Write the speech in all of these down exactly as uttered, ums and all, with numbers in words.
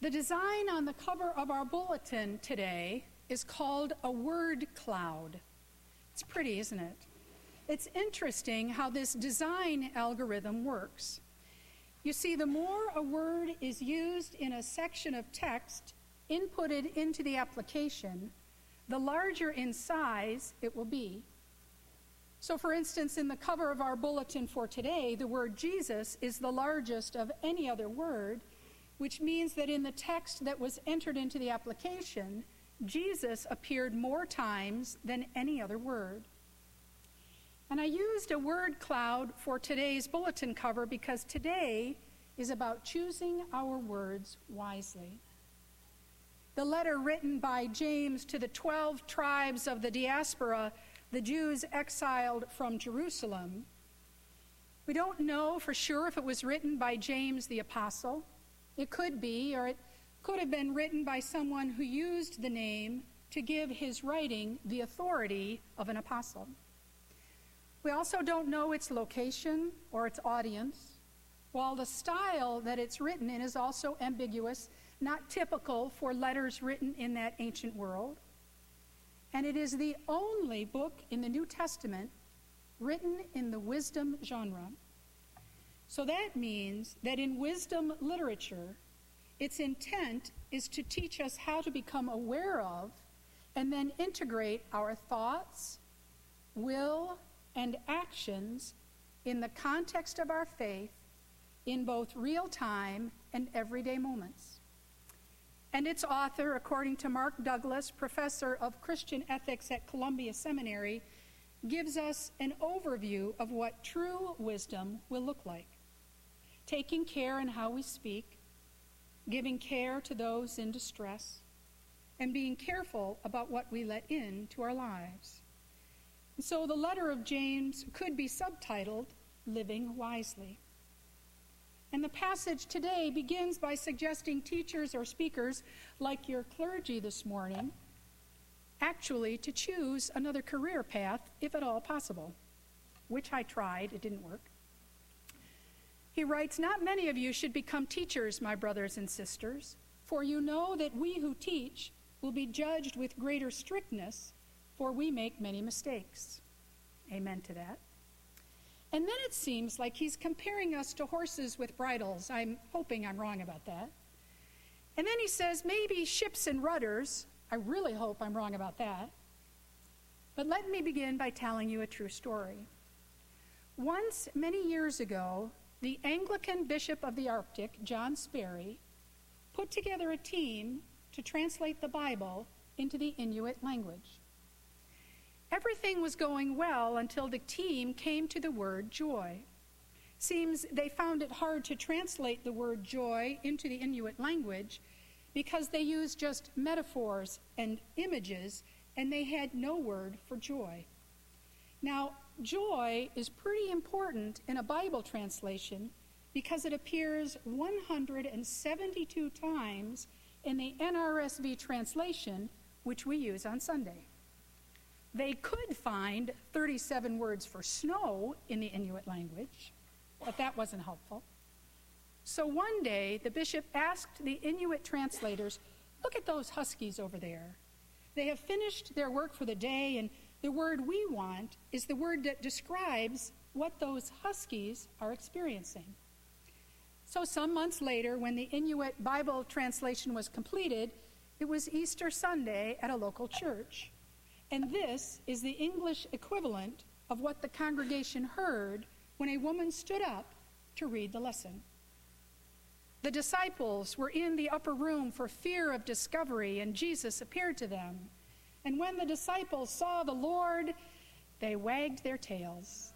The design on the cover of our bulletin today is called a word cloud. It's pretty, isn't it? It's interesting how this design algorithm works. You see, the more a word is used in a section of text inputted into the application, the larger in size it will be. So, for instance, in the cover of our bulletin for today, the word Jesus is the largest of any other word, which means that in the text that was entered into the application, Jesus appeared more times than any other word. And I used a word cloud for today's bulletin cover because today is about choosing our words wisely. The letter written by James to the twelve tribes of the diaspora, the Jews exiled from Jerusalem. We don't know for sure if it was written by James the Apostle. It could be, or it could have been written by someone who used the name to give his writing the authority of an apostle. We also don't know its location or its audience, while the style that it's written in is also ambiguous, not typical for letters written in that ancient world. And it is the only book in the New Testament written in the wisdom genre. So that means that in wisdom literature, its intent is to teach us how to become aware of and then integrate our thoughts, will, and actions in the context of our faith in both real time and everyday moments. And its author, according to Mark Douglas, professor of Christian ethics at Columbia Seminary, gives us an overview of what true wisdom will look like. Taking care in how we speak, giving care to those in distress, and being careful about what we let into our lives. And so the letter of James could be subtitled, Living Wisely. And the passage today begins by suggesting teachers or speakers, like your clergy this morning, actually to choose another career path, if at all possible, which I tried. It didn't work. He writes, "Not many of you should become teachers, my brothers and sisters, for you know that we who teach will be judged with greater strictness, for we make many mistakes." Amen to that. And then it seems like he's comparing us to horses with bridles. I'm hoping I'm wrong about that. And then he says, maybe ships and rudders. I really hope I'm wrong about that. But let me begin by telling you a true story. Once, many years ago, the Anglican Bishop of the Arctic, John Sperry, put together a team to translate the Bible into the Inuit language. Everything was going well until the team came to the word joy. Seems they found it hard to translate the word joy into the Inuit language because they used just metaphors and images, and they had no word for joy. Now, joy is pretty important in a Bible translation because it appears one hundred seventy-two times in the N R S V translation, which we use on Sunday. They could find thirty-seven words for snow in the Inuit language, but that wasn't helpful. So one day, the bishop asked the Inuit translators, look at those huskies over there. They have finished their work for the day, and the word we want is the word that describes what those huskies are experiencing. So some months later, when the Inuit Bible translation was completed, it was Easter Sunday at a local church. And this is the English equivalent of what the congregation heard when a woman stood up to read the lesson. The disciples were in the upper room for fear of discovery, and Jesus appeared to them. And when the disciples saw the Lord, they wagged their tails.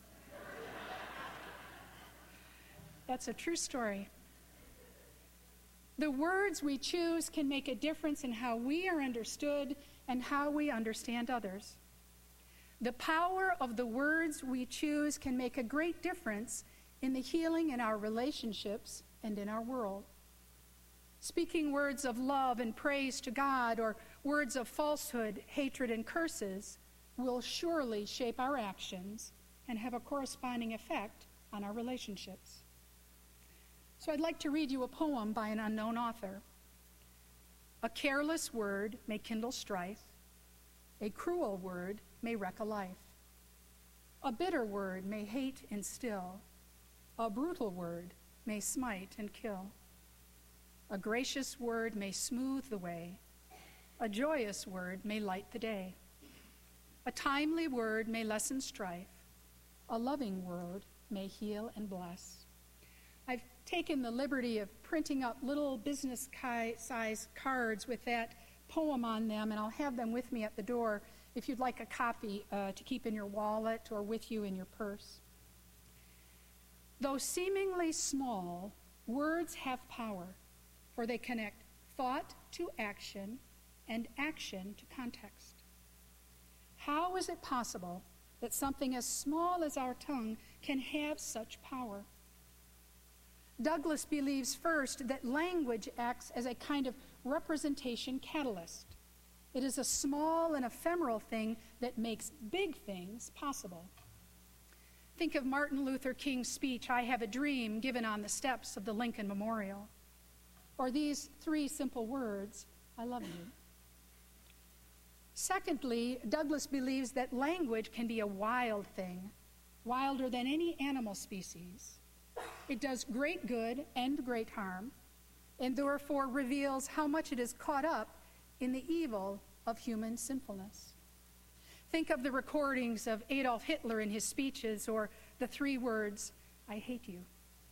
That's a true story. The words we choose can make a difference in how we are understood and how we understand others. The power of the words we choose can make a great difference in the healing in our relationships and in our world. Speaking words of love and praise to God or words of falsehood, hatred, and curses will surely shape our actions and have a corresponding effect on our relationships. So I'd like to read you a poem by an unknown author. A careless word may kindle strife. A cruel word may wreck a life. A bitter word may hate instill. A brutal word may smite and kill. A gracious word may smooth the way. A joyous word may light the day. A timely word may lessen strife. A loving word may heal and bless. I've taken the liberty of printing up little business size cards with that poem on them, and I'll have them with me at the door if you'd like a copy uh, to keep in your wallet or with you in your purse. Though seemingly small, words have power, for they connect thought to action and action to context. How is it possible that something as small as our tongue can have such power? Douglas believes first that language acts as a kind of representation catalyst. It is a small and ephemeral thing that makes big things possible. Think of Martin Luther King's speech, "I Have a Dream," given on the steps of the Lincoln Memorial. Or these three simple words, "I love you." Secondly, Douglas believes that language can be a wild thing, wilder than any animal species. It does great good and great harm, and therefore reveals how much it is caught up in the evil of human sinfulness. Think of the recordings of Adolf Hitler in his speeches, or the three words, "I hate you."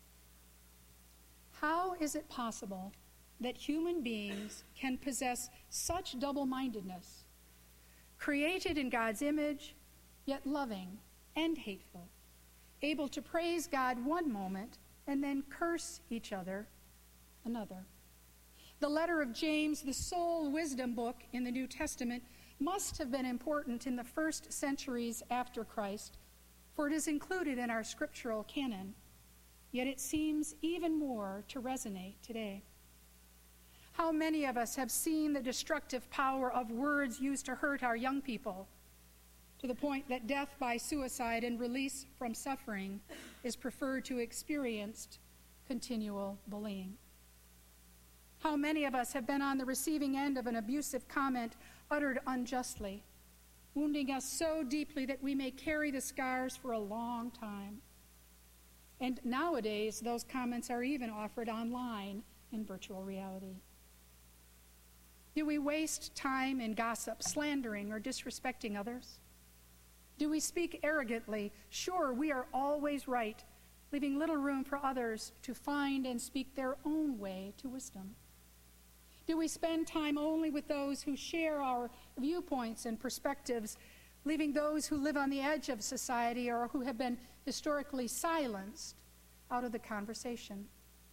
How is it possible that human beings can possess such double-mindedness, created in God's image, yet loving and hateful, able to praise God one moment and then curse each other another? The letter of James, the sole wisdom book in the New Testament, must have been important in the first centuries after Christ, for it is included in our scriptural canon, yet it seems even more to resonate today. How many of us have seen the destructive power of words used to hurt our young people, to the point that death by suicide and release from suffering is preferred to experienced continual bullying? How many of us have been on the receiving end of an abusive comment uttered unjustly, wounding us so deeply that we may carry the scars for a long time? And nowadays, those comments are even offered online in virtual reality. Do we waste time in gossip, slandering, or disrespecting others? Do we speak arrogantly, sure we are always right, leaving little room for others to find and speak their own way to wisdom? Do we spend time only with those who share our viewpoints and perspectives, leaving those who live on the edge of society or who have been historically silenced out of the conversation?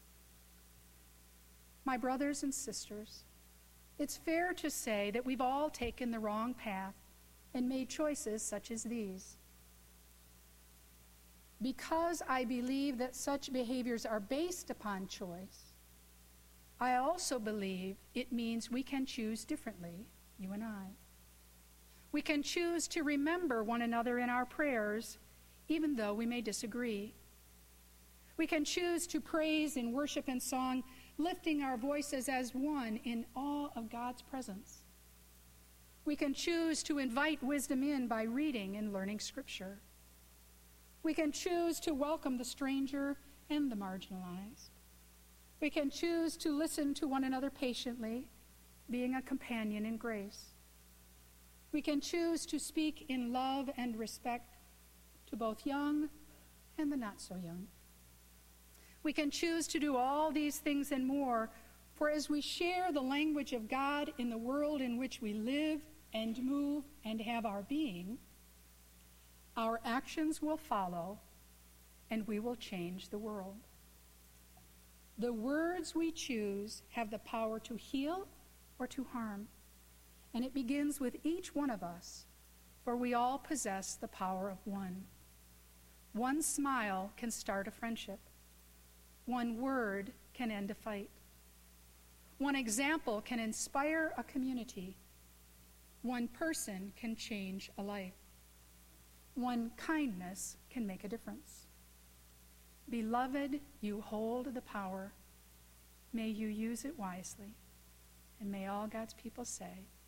My brothers and sisters, it's fair to say that we've all taken the wrong path and made choices such as these. Because I believe that such behaviors are based upon choice, I also believe it means we can choose differently, you and I. We can choose to remember one another in our prayers, even though we may disagree. We can choose to praise in worship and song, lifting our voices as one in awe of God's presence. We can choose to invite wisdom in by reading and learning Scripture. We can choose to welcome the stranger and the marginalized. We can choose to listen to one another patiently, being a companion in grace. We can choose to speak in love and respect to both young and the not so young. We can choose to do all these things and more, for as we share the language of God in the world in which we live and move and have our being, our actions will follow and we will change the world. The words we choose have the power to heal or to harm, and it begins with each one of us, for we all possess the power of one. One smile can start a friendship. One word can end a fight. One example can inspire a community. One person can change a life. One kindness can make a difference. Beloved, you hold the power. May you use it wisely. And may all God's people say,